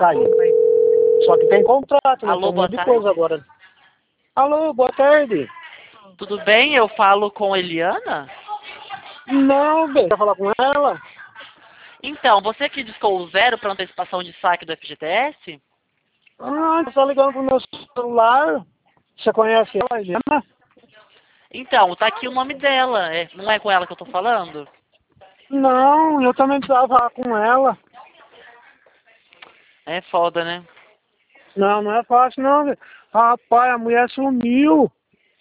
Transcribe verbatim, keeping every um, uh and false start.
sair. Só que tem contrato, né? Alô, Tem um boa monte de tarde. coisa agora. Alô, boa tarde. Tudo bem? Eu falo com Eliana? Não, bem, quer falar com ela? Então, você que discou o zero para antecipação de saque do F G T S? Ah, tô ligando pro meu celular. Você conhece ela, Eliana? Então, tá aqui o nome dela. É, não é com ela que eu tô falando? Não, eu também precisava falar com ela. É foda, né? Não, não é fácil não, velho. Rapaz, a mulher sumiu.